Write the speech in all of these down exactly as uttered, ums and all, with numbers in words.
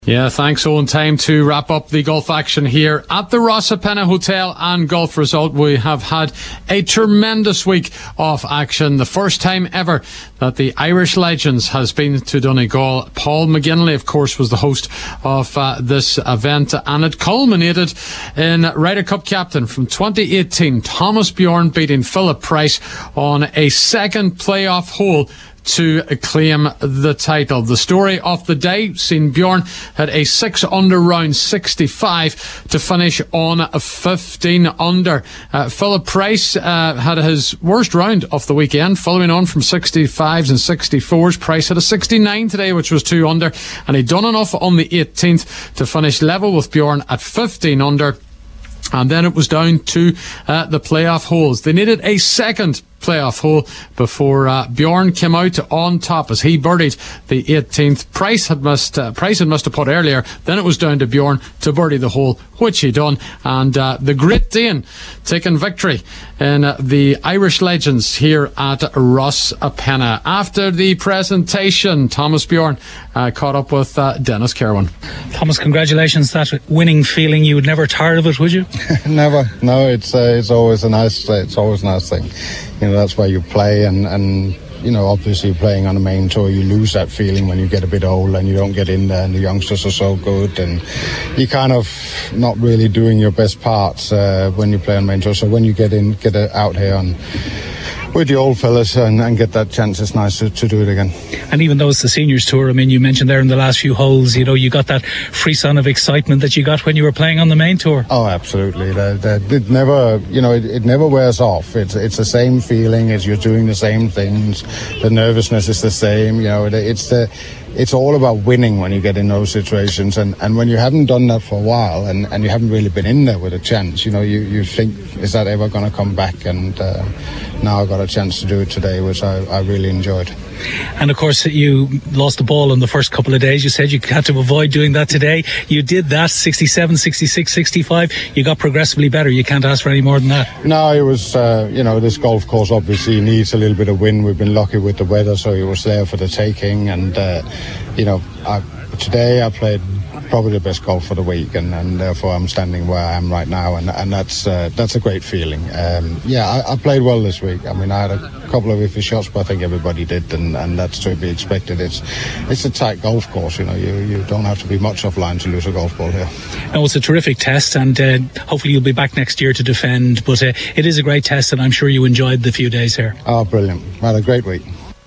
Yeah, thanks, Owen. Time to wrap up the golf action here at the Rosapenna Hotel and Golf Resort. We have had a tremendous week of action. The first time ever that the Irish Legends has been to Donegal. Paul McGinley, of course, was the host of uh, this event, and it culminated in Ryder Cup captain from twenty eighteen, Thomas Bjorn, beating Philip Price on a second playoff hole to claim the title. The story of the day, seen Bjorn had a six under round sixty-five to finish on a fifteen under. Uh, Philip Price uh, had his worst round of the weekend, following on from sixty-fives and sixty-fours. Price had a sixty-nine today, which was two under, and he'd done enough on the eighteenth to finish level with Bjorn at fifteen under. And then it was down to uh, the playoff holes. They needed a second playoff hole before uh, Bjorn came out on top as he birdied the eighteenth. Price had missed uh, Price had missed a putt earlier. Then it was down to Bjorn to birdie the hole, which he done, and uh, the Great Dane taking victory in uh, the Irish Legends here at Rosapenna. After the presentation, Thomas Bjorn uh, caught up with uh, Dennis Kerwin. Thomas, congratulations. That winning feeling, you would never tire of it, would you? Never. No, it's uh, it's always a nice it's always a nice thing. You know, that's why you play, and, and you know, obviously playing on a main tour, you lose that feeling when you get a bit old and you don't get in there, and the youngsters are so good, and you kind of not really doing your best parts uh, when you play on main tour. So when you get in, get out here and with the old fellas and, and get that chance, it's nice to, to do it again. And even though it's the seniors tour, I mean, you mentioned there in the last few holes, you know, you got that frisson of excitement that you got when you were playing on the main tour. Oh, absolutely. That, that, it never, you know, it, it never wears off. It's it's the same feeling as you're doing the same things. The nervousness is the same. You know, it, it's the it's all about winning when you get in those situations, and, and when you haven't done that for a while, and, and you haven't really been in there with a chance, you know, you, you think, is that ever going to come back? And uh, now I got a chance to do it today, which I, I really enjoyed. And of course, you lost the ball in the first couple of days. You said you had to avoid doing that today. You did that, sixty-seven, sixty-six, sixty-five. You got progressively better. You can't ask for any more than that. No, it was, uh, you know, this golf course obviously needs a little bit of wind. We've been lucky with the weather, so it was there for the taking. And, uh, you know, I, today I played probably the best golf for the week, and, and therefore I'm standing where I am right now, and and that's uh, that's a great feeling. Um, yeah, I, I played well this week. I mean, I had a couple of iffy shots, but I think everybody did, and, and that's to be expected. It's it's a tight golf course, you know. You you don't have to be much offline to lose a golf ball here. No, it's a terrific test, and uh, hopefully you'll be back next year to defend. But uh, it is a great test, and I'm sure you enjoyed the few days here. Oh, brilliant! I had a great week.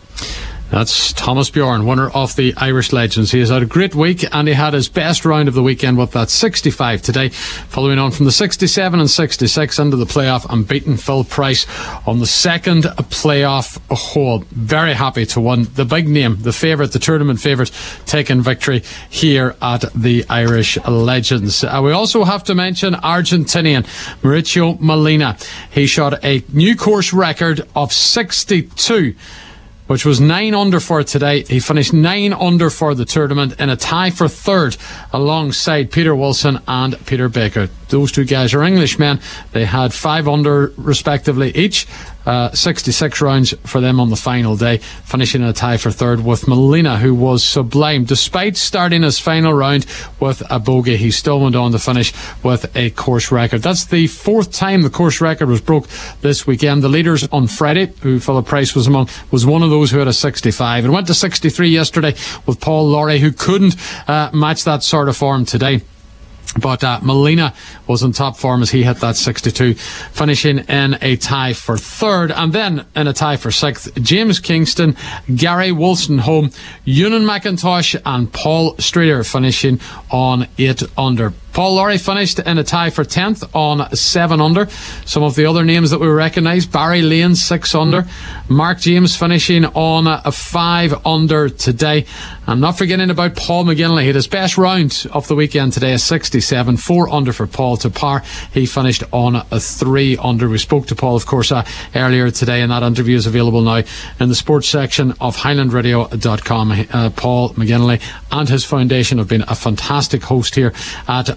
That's Thomas Bjorn, winner of the Irish Legends. He has had a great week, and he had his best round of the weekend with that sixty-five today, following on from the sixty-seven and sixty-six into the playoff and beating Phil Price on the second playoff hole. Very happy to win. The big name, the favourite, the tournament favourite, taking victory here at the Irish Legends. Uh, we also have to mention Argentinian Mauricio Molina. He shot a new course record of sixty-two, which was nine under for today. He finished nine under for the tournament in a tie for third alongside Peter Wilson and Peter Baker. Those two guys are Englishmen. They had five under respectively each. Uh, sixty-six rounds for them on the final day, finishing in a tie for third with Molina, who was sublime. Despite starting his final round with a bogey, he still went on to finish with a course record. That's the fourth time the course record was broke this weekend. The leaders on Friday, who Philip Price was among, was one of those who had a sixty-five. It went to sixty-three yesterday with Paul Lawrie, who couldn't uh, match that sort of form today. But uh, Molina was in top form as he hit that sixty-two, finishing in a tie for third. And then in a tie for sixth, James Kingston, Gary Wolstenholme, Ewan McIntosh and Paul Streeter finishing on eight under. Paul Lawrie finished in a tie for tenth on seven under. Some of the other names that we recognise: Barry Lane, six under. Mark James finishing on a five under today. I'm not forgetting about Paul McGinley. He had his best round of the weekend today, a sixty-seven, four under for Paul to par. He finished on a three under. We spoke to Paul, of course, uh, earlier today, and that interview is available now in the sports section of highland radio dot com. Uh, Paul McGinley and his foundation have been a fantastic host here at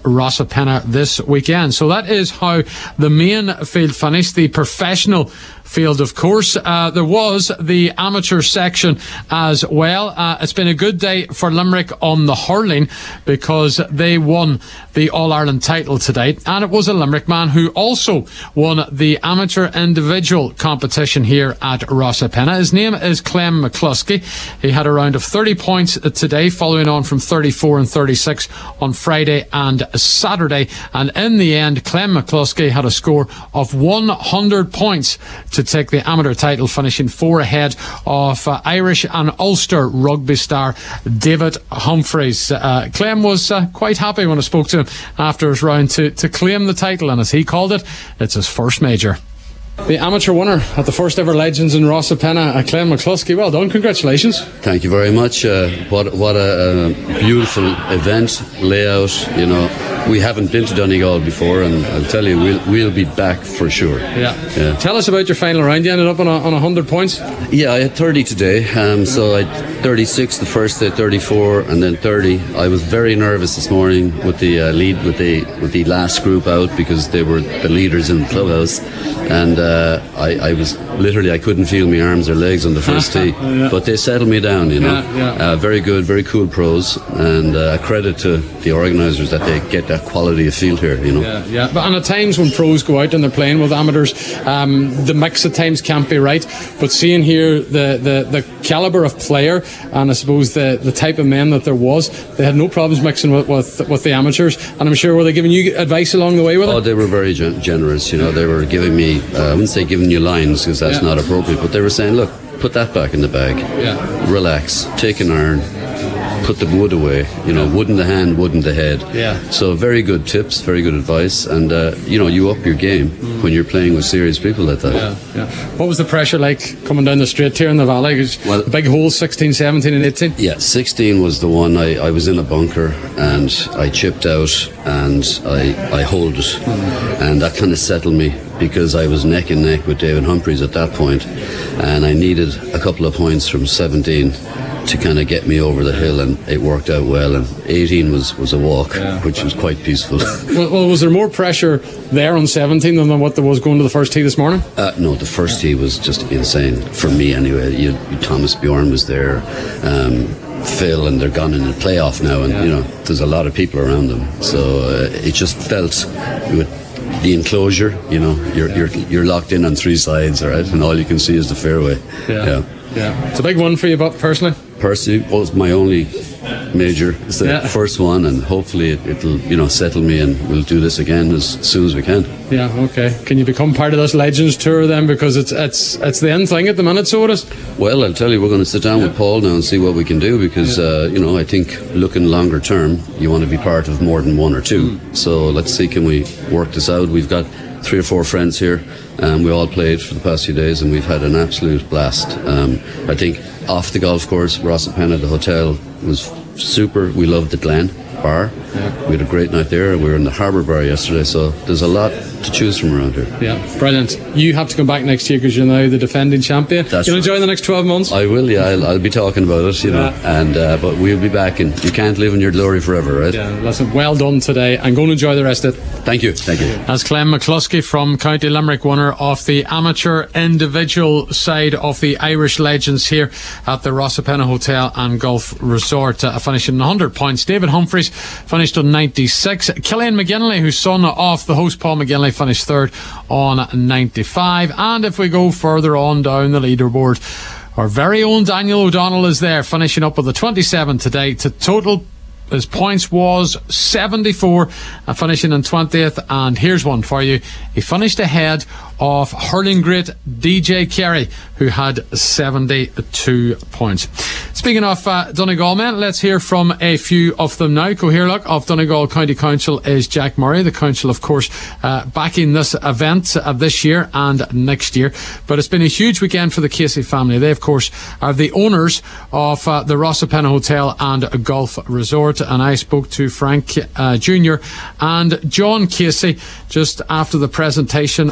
Rosapenna this weekend. So that is how the main field finished. The professional field, of course. Uh, there was the amateur section as well. Uh, it's been a good day for Limerick on the hurling because they won the All-Ireland title today, and it was a Limerick man who also won the amateur individual competition here at Rosapenna. His name is Clem McCluskey. He had a round of thirty points today, following on from thirty-four and thirty-six on Friday and Saturday, and in the end Clem McCluskey had a score of one hundred points to take the amateur title, finishing four ahead of uh, Irish and Ulster rugby star David Humphreys. Uh, Clem was uh, quite happy when I spoke to him after his round to, to claim the title, and as he called it, it's his first major. The amateur winner at the first ever Legends in Rosapenna, uh, Clem McCluskey. Well done, congratulations. Thank you very much. Uh, what what a, a beautiful event, layout. You know, we haven't been to Donegal before, and I'll tell you, we'll we'll be back for sure. Yeah. yeah. Tell us about your final round. You ended up on a, on one hundred points. Yeah, I had thirty today. Um, so I had thirty-six the first day, thirty-four, and then thirty. I was very nervous this morning with the uh, lead with the with the last group out because they were the leaders in the clubhouse, and. Uh, I, I was literally I couldn't feel my arms or legs on the first tee, yeah. But they settled me down, you know. Yeah, yeah. Uh, very good, very cool pros, and uh, credit to the organisers that they get that quality of field here, you know. Yeah, yeah. But and at times when pros go out and they're playing with amateurs, um, the mix at times can't be right. But seeing here the, the, the calibre of player and I suppose the, the type of men that there was, they had no problems mixing with, with with the amateurs. And I'm sure were they giving you advice along the way with it? Oh, they were very gen- generous. You know, they were giving me. Uh, I wouldn't say giving you lines because that's yeah. not appropriate, but they were saying, look, put that back in the bag, yeah. relax, take an iron, put the wood away, you know, wood in the hand, wood in the head. Yeah. So very good tips, very good advice, and uh, you know, you up your game mm. when you're playing with serious people like that. Yeah, yeah. What was the pressure like coming down the straight here in the valley? Well, the big holes, sixteen, seventeen and eighteen? Yeah, sixteen was the one. I, I was in a bunker and I chipped out and I, I holed it mm. and that kind of settled me because I was neck and neck with David Humphreys at that point, and I needed a couple of points from seventeen to kind of get me over the hill, and it worked out well. And eighteen was, was a walk, yeah. which was quite peaceful. Well, well, was there more pressure there on seventeen than what there was going to the first tee this morning? Uh, no, the first tee was just insane for me anyway. You, you, Thomas Bjorn was there, um, Phil, and they're gone in the playoff now, and yeah. you know, there's a lot of people around them, so uh, it just felt with the enclosure, you know, you're you're you're locked in on three sides, all right, and all you can see is the fairway. Yeah, yeah. yeah. It's a big one for you, but personally. Personally, well, it's my only major. It's the yeah. first one, and hopefully it, it'll, you know, settle me, and we'll do this again as soon as we can. Yeah, okay. Can you become part of this Legends Tour then? Because it's it's it's the end thing at the minute, so it is. Well, I'll tell you, we're going to sit down yeah. with Paul now and see what we can do, because yeah. uh, you know, I think looking longer term, you want to be part of more than one or two. Mm. So let's see, can we work this out? We've got three or four friends here, and we all played for the past few days, and we've had an absolute blast. Um, I think off the golf course, Rosapenna, the hotel was super. We loved the Glen Bar. Yeah. We had a great night there. We were in the Harbour Bar yesterday, so there's a lot to choose from around here. Yeah, brilliant. You have to come back next year because you're now the defending champion. That's You'll enjoy the next twelve months? I will, yeah. I'll, I'll be talking about it, you know. Yeah. And uh, but we'll be back, and you can't live in your glory forever, right? Yeah, listen, well done today, and go and enjoy the rest of it. Thank you. Thank you. That's Clem McCluskey from County Limerick, winner of the amateur individual side of the Irish Legends here at the Rosapenna Hotel and Golf Resort, uh, finishing one hundred points. David Humphreys finished on ninety-six. Killian McGinley, whose son off the host Paul McGinley, finished third on ninety-five. And if we go further on down the leaderboard, our very own Daniel O'Donnell is there, finishing up with a twenty-seven today. To total, his points was seventy-four, uh, finishing in twentieth. And here's one for you. He finished ahead of hurling great D J Carey, who had seventy-two points. Speaking of uh, Donegal men, let's hear from a few of them now. Coherlock of Donegal County Council is Jack Murray. The council, of course, uh, backing this event uh, this year and next year. But it's been a huge weekend for the Casey family. They, of course, are the owners of uh, the Rosapenna Hotel and Golf Resort. And I spoke to Frank uh, Junior and John Casey just after the presentation on the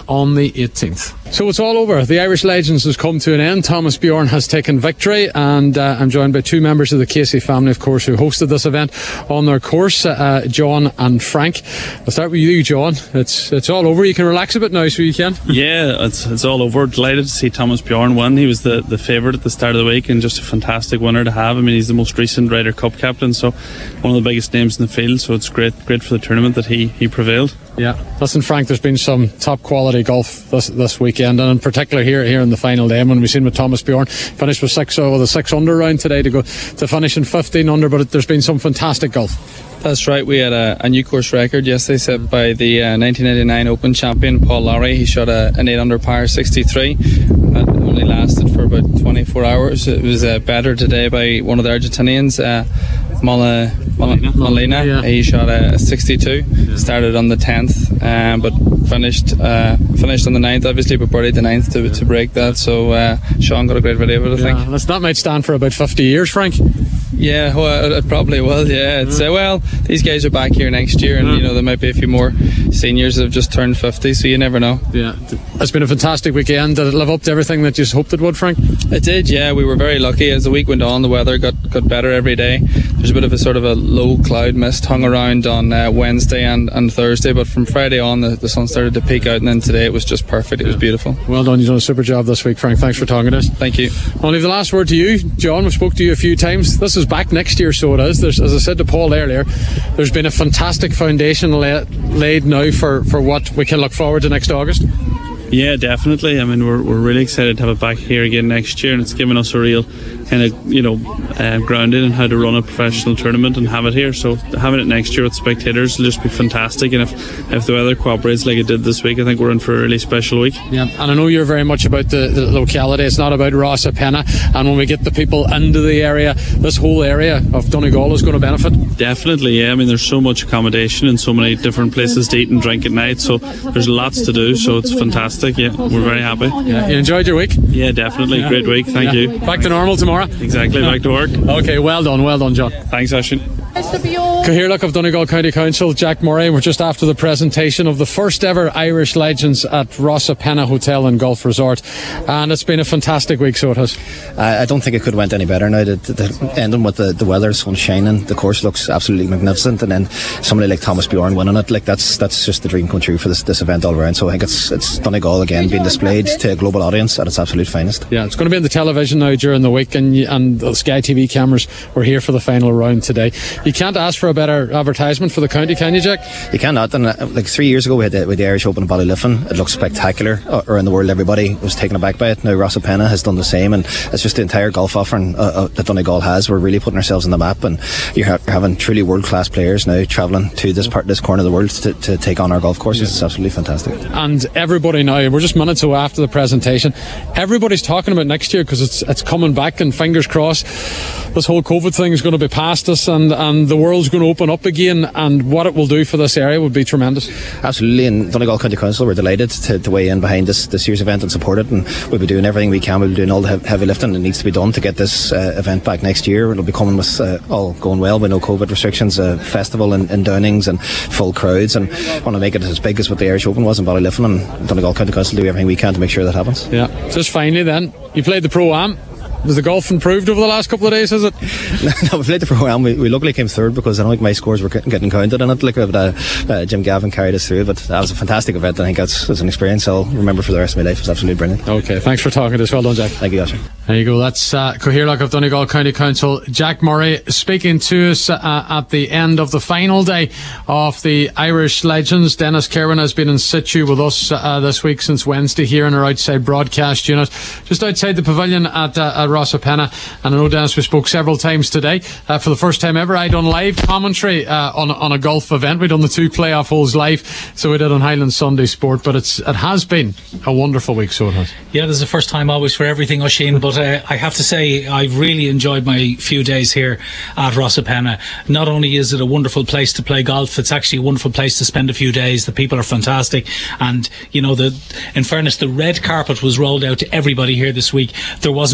May eighteenth. So it's all over. The Irish Legends has come to an end. Thomas Bjorn has taken victory, and uh, I'm joined by two members of the Casey family, of course, who hosted this event on their course, uh, John and Frank. I'll start with you, John. It's it's all over. You can relax a bit now, so you can. Yeah, it's it's all over. Delighted to see Thomas Bjorn win. He was the, the favourite at the start of the week, and just a fantastic winner to have. I mean, he's the most recent Ryder Cup captain, so one of the biggest names in the field. So it's great, great for the tournament that he he prevailed. Yeah, listen, Frank, there's been some top quality golf this this weekend, and in particular here here in the final day. And when we've seen with Thomas Bjorn finished with six uh, with a six under round today to go to finish in fifteen under, but it, there's been some fantastic golf. That's right. We had a, a new course record yesterday set by the uh, nineteen ninety-nine Open champion Paul Lowry. He shot a, an eight under par sixty-three. It only lasted for about twenty-four hours. It was uh, better today by one of the Argentinians, uh, Mola, Mola, Molina. Yeah. He shot a sixty-two. Yeah. Started on the tenth, um, but finished uh, finished on the ninth, obviously, but birdied the ninth to, to break that. So uh, Sean got a great video of it, I yeah, think. That's, that might stand for about fifty years, Frank. Yeah, well, it probably will. Yeah, it's uh, well, these guys are back here next year, and you know there might be a few more seniors that have just turned fifty, so you never know. Yeah, it's been a fantastic weekend. Did it live up to everything that you hoped it would, Frank? It did. Yeah, we were very lucky. As the week went on, the weather got got better every day. There's a bit of a sort of a low cloud mist hung around on uh, Wednesday and, and Thursday, but from Friday on, the, the sun started to peak out, and then today it was just perfect. It was beautiful. Well done. You've done a super job this week, Frank. Thanks for talking to us. Thank you. I'll leave the last word to you, John. We spoke to you a few times. This is back next year, so it is. There's, as I said to Paul earlier, there's been a fantastic foundation la- laid now for, for what we can look forward to next August. Yeah, definitely. I mean, we're we're really excited to have it back here again next year, and it's given us a real kind of, you know, uh, grounding in how to run a professional tournament and have it here. So having it next year with spectators will just be fantastic, and if, if the weather cooperates like it did this week, I think we're in for a really special week. Yeah, and I know you're very much about the, the locality. It's not about Rosapenna, and when we get the people into the area, this whole area of Donegal is going to benefit. Definitely, yeah. I mean, there's so much accommodation and so many different places to eat and drink at night, so there's lots to do, so it's fantastic. Yeah, we're very happy. Yeah. You enjoyed your week? Yeah, definitely. Yeah. Great week. Thank yeah. you. Back to normal tomorrow? Exactly. Back to work. Okay, well done. Well done, John. Thanks, Ashton. Caherlock of Donegal County Council, Jack Murray. We're just after the presentation of the first ever Irish Legends at Rosapenna Hotel and Golf Resort, and it's been a fantastic week, so it has. I don't think it could have went any better now. The, the, the ending with the, the weather, sun shining, the course looks absolutely magnificent, and then somebody like Thomas Bjorn winning it, like that's that's just the dream come true for this, this event all around. So I think it's it's Donegal again being displayed to a global audience at its absolute finest. Yeah, it's going to be on the television now during the week, and and the Sky T V cameras were here for the final round today. You can't ask for a better advertisement for the county, can you, Jack? You cannot. And uh, like three years ago we had the, with the Irish Open in Ballyliffin. It looked spectacular uh, around the world. Everybody was taken aback by it. Now Rosapenna has done the same, and it's just the entire golf offering uh, uh, that Donegal has. We're really putting ourselves on the map, and you're, ha- you're having truly world class players now travelling to this part, this corner of the world to, to take on our golf courses. Yeah. It's absolutely fantastic. And everybody now, we're just minutes away after the presentation, everybody's talking about next year because it's it's coming back, and fingers crossed this whole COVID thing is going to be past us, and, and the world's going to open up again, and what it will do for this area would be tremendous. Absolutely, and Donegal County Council, we're delighted to, to weigh in behind this, this year's event and support it, and we'll be doing everything we can. We'll be doing all the heavy lifting that needs to be done to get this uh, event back next year. It'll be coming with uh, all going well with no COVID restrictions, a festival in, in Downings and full crowds, and want to make it as big as what the Irish Open was in Ballyliffin, and Donegal County Council do everything we can to make sure that happens. Yeah. Just finally then, you played the Pro-Am. Has the golf improved over the last couple of days, has it? No, we played the Pro-Am. We, we luckily came third because I don't think my scores were getting counted in it. Like, uh, uh, Jim Gavin carried us through, but that was a fantastic event. I think that's, that's an experience I'll remember for the rest of my life. It was absolutely brilliant. Okay, thanks for talking to us. Well done, Jack. Thank you, Asher. There you go. That's uh, Caherlock of Donegal County Council, Jack Murray, speaking to us uh, at the end of the final day of the Irish Legends. Dennis Kerwin has been in situ with us uh, this week since Wednesday here in our outside broadcast unit, just outside the pavilion at, uh, at Rosapenna. And I know, Dennis, we spoke several times today. Uh, for the first time ever, I done live commentary uh, on on a golf event. We done the two playoff holes live, so we did on Highland Sunday Sport. But it's it has been a wonderful week, so it has. Yeah, there's a first time always for everything, Oisin. But uh, I have to say, I've really enjoyed my few days here at Rosapenna. Not only is it a wonderful place to play golf, it's actually a wonderful place to spend a few days. The people are fantastic, and you know, the in fairness, the red carpet was rolled out to everybody here this week. There wasn't one single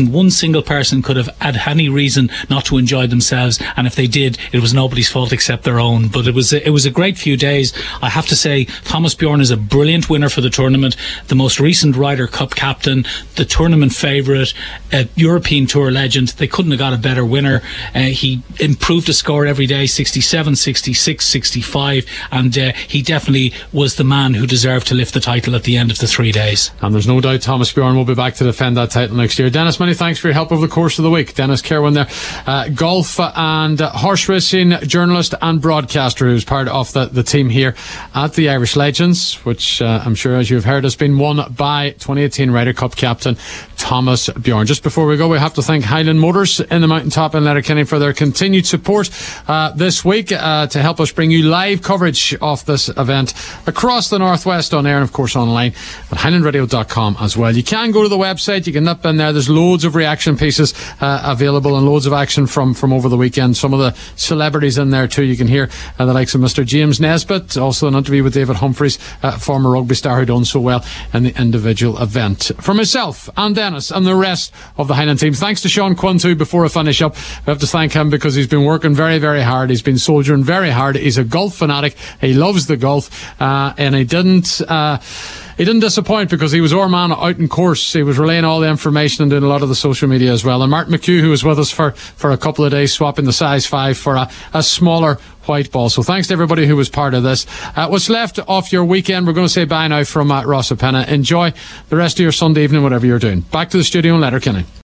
single person could have had any reason not to enjoy themselves, and if they did, it was nobody's fault except their own. But it was a, it was a great few days. I have to say, Thomas Bjorn is a brilliant winner for the tournament, the most recent Ryder Cup captain, the tournament favourite, a European Tour legend. They couldn't have got a better winner. Uh, he improved his score every day, sixty-seven, sixty-six, sixty-five, and uh, he definitely was the man who deserved to lift the title at the end of the three days. And there's no doubt Thomas Bjorn will be back to defend that title next year. Dennis, many thanks for your help over the course of the week. Dennis Kerwin there, uh, golf and uh, horse racing journalist and broadcaster, who's part of the, the team here at the Irish Legends, which uh, I'm sure, as you've heard, has been won by twenty eighteen Ryder Cup captain Thomas Bjorn. Just before we go, we have to thank Highland Motors in the Mountaintop in Letterkenny for their continued support uh, this week uh, to help us bring you live coverage of this event across the Northwest on air and of course online at highland radio dot com as well. You can go to the website, you can nip in there. There's loads of reaction pieces uh, available and loads of action from, from over the weekend. Some of the celebrities in there too. You can hear uh, the likes of Mister James Nesbitt, also an interview with David Humphreys, uh, former rugby star who done so well in the individual event. For myself and Dennis and the rest of the Highland team, thanks to Sean Quinn too. Before I finish up, I have to thank him because he's been working very very hard. He's been soldiering very hard. He's a golf fanatic. He loves the golf uh, and he didn't uh, He didn't disappoint because he was our man out in course. He was relaying all the information and doing a lot of the social media as well. And Martin McHugh, who was with us for, for a couple of days, swapping the size five for a, a smaller white ball. So thanks to everybody who was part of this. Uh, what's left of your weekend, we're going to say bye now from uh, Ross O'Penna. Enjoy the rest of your Sunday evening, whatever you're doing. Back to the studio in Letterkenny.